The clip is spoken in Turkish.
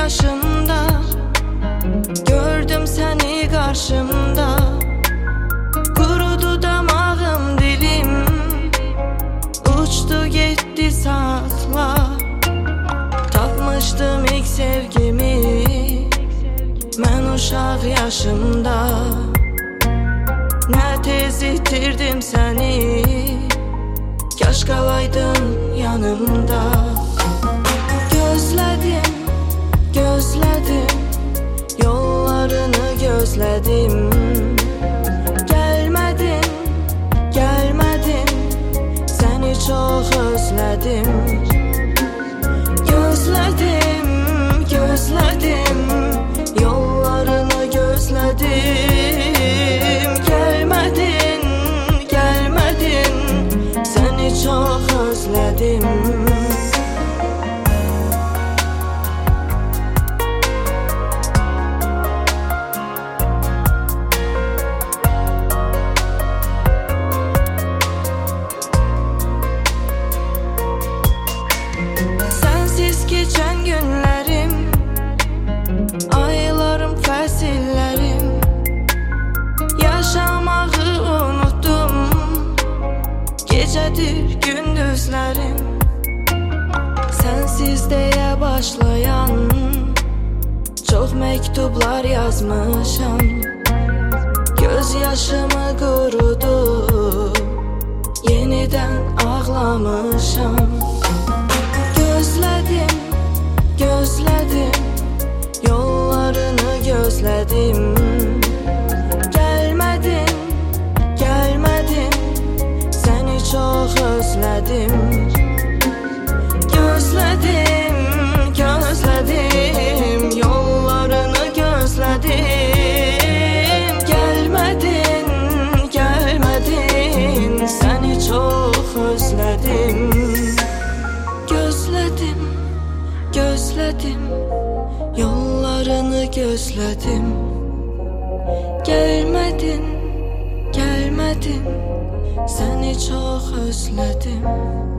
yaşımda gördüm seni karşımda. Kurudu damağım, dilim uçtu gitti saatla. Tapmışdım ilk sevgimi mən uşaq yaşımda. Ne tez itirdim seni, kaş qalaydın yanımda. Gözledim, gözledim, yollarını gözledim. Gelmedin, gelmedin, seni çok özledim. Gözledim, gözledim, yollarını gözledim. Gelmedin, gelmedin, seni çok özledim. Sensiz geçen günlerim, aylarım, fəsillərim. Yaşamağı unuttum, gecedir gündüzlerim. Sensiz deyə başlayan çok mektuplar yazmışam. Göz yaşımı kurudu, yeniden ağlamışam. Gözledim, gözledim, yollarını gözledim. Gelmedin, gelmedin, seni çok özledim. Gözledim, gözledim, yollarını gözledim. Gelmedin, gelmedin, seni çok özledim. Gözledim, gözledim, yollarını gözledim. Gelmedin, gelmedin, seni çok özledim.